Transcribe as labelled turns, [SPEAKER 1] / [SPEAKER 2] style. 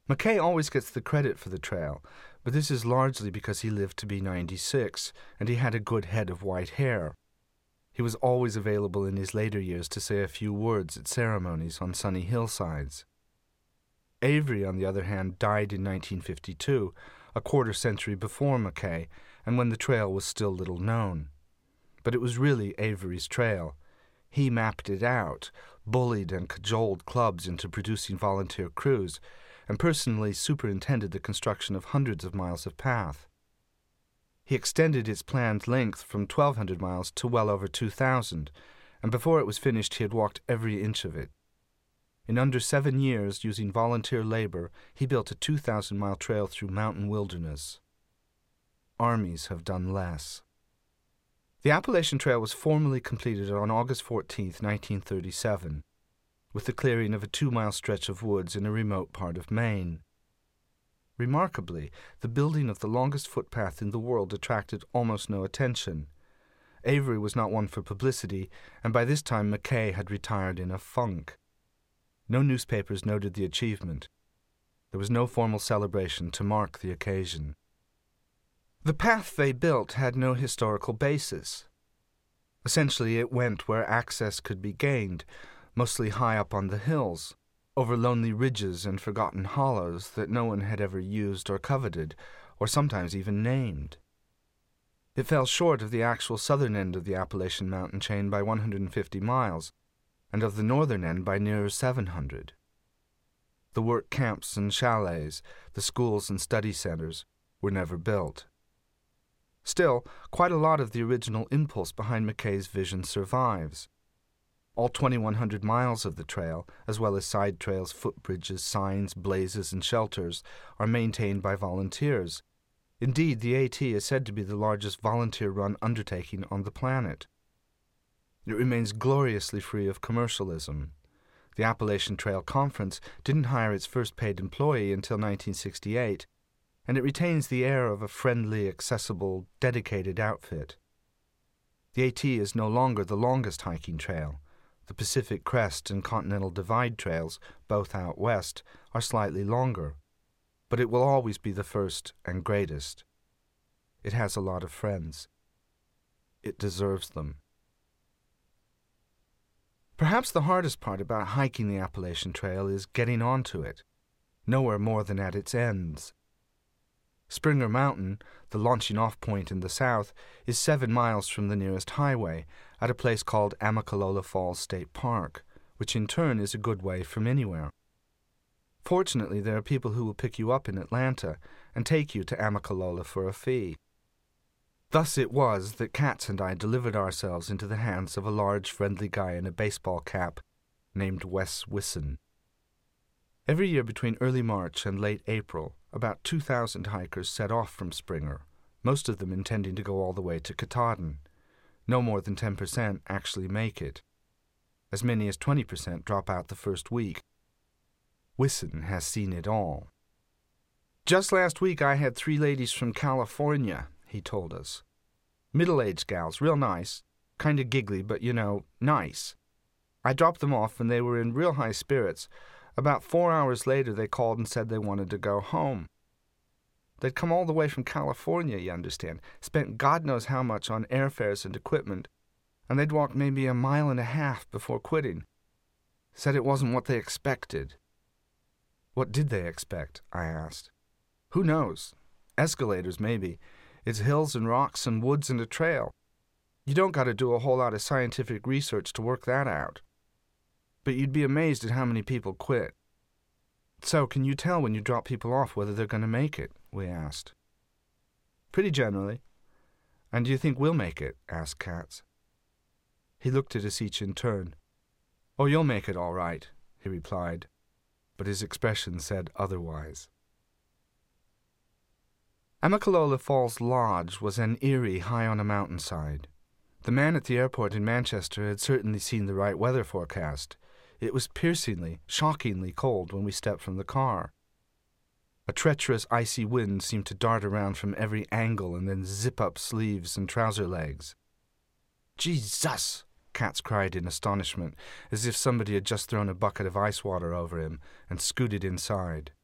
[SPEAKER 1] McKay always gets the credit for the trail, but this is largely because he lived to be 96, and he had a good head of white hair. He was always available in his later years to say a few words at ceremonies on sunny hillsides. Avery, on the other hand, died in 1952, a quarter-century before McKay, and when the trail was still little known. But it was really Avery's trail. He mapped it out, bullied and cajoled clubs into producing volunteer crews, and personally superintended the construction of hundreds of miles of path. He extended its planned length from 1,200 miles to well over 2,000, and before it was finished he had walked every inch of it. In under 7 years, using volunteer labor, he built a 2,000-mile trail through mountain wilderness. Armies have done less. The Appalachian Trail was formally completed on August 14, 1937, with the clearing of a 2-mile stretch of woods in a remote part of Maine. Remarkably, the building of the longest footpath in the world attracted almost no attention. Avery was not one for publicity, and by this time McKay had retired in a funk. No newspapers noted the achievement. There was no formal celebration to mark the occasion. The path they built had no historical basis. Essentially, it went where access could be gained, mostly high up on the hills, over lonely ridges and forgotten hollows that no one had ever used or coveted, or sometimes even named. It fell short of the actual southern end of the Appalachian mountain chain by 150 miles, and of the northern end by nearer 700. The work camps and chalets, the schools and study centers, were never built. Still, quite a lot of the original impulse behind McKay's vision survives. All 2,100 miles of the trail, as well as side trails, footbridges, signs, blazes, and shelters, are maintained by volunteers. Indeed, the AT is said to be the largest volunteer-run undertaking on the planet. It remains gloriously free of commercialism. The Appalachian Trail Conference didn't hire its first paid employee until 1968, and it retains the air of a friendly, accessible, dedicated outfit. The AT is no longer the longest hiking trail. The Pacific Crest and Continental Divide trails, both out west, are slightly longer, but it will always be the first and greatest. It has a lot of friends. It deserves them. Perhaps the hardest part about hiking the Appalachian Trail is getting onto it, nowhere more than at its ends. Springer Mountain, the launching-off point in the south, is 7 miles from the nearest highway, at a place called Amicalola Falls State Park, which in turn is a good way from anywhere. Fortunately, there are people who will pick you up in Atlanta and take you to Amicalola for a fee. Thus it was that Katz and I delivered ourselves into the hands of a large, friendly guy in a baseball cap named Wes Wisson. Every year between early March and late April, about 2,000 hikers set off from Springer, most of them intending to go all the way to Katahdin. No more than 10% actually make it. As many as 20% drop out the first week. Wisson has seen it all. "Just last week I had 3 ladies from California," he told us. "Middle-aged gals, real nice, kinda giggly, but, nice. I dropped them off and they were in real high spirits. About 4 hours later they called and said they wanted to go home. They'd come all the way from California, you understand, spent God knows how much on airfares and equipment, and they'd walked maybe 1.5 miles before quitting. Said it wasn't what they expected." "What did they expect?" I asked. "Who knows? Escalators, maybe. It's hills and rocks and woods and a trail. You don't got to do a whole lot of scientific research to work that out. But you'd be amazed at how many people quit." "So, can you tell when you drop people off whether they're going to make it?" we asked. "Pretty generally." "And do you think we'll make it?" asked Katz. He looked at us each in turn. "Oh, you'll make it all right," he replied, but his expression said otherwise. Amicalola Falls Lodge was an eyrie high on a mountainside. The man at the airport in Manchester had certainly seen the right weather forecast. It was piercingly, shockingly cold when we stepped from the car. A treacherous, icy wind seemed to dart around from every angle and then zip up sleeves and trouser legs. "Jesus!" Katz cried in astonishment, as if somebody had just thrown a bucket of ice water over him and scooted inside.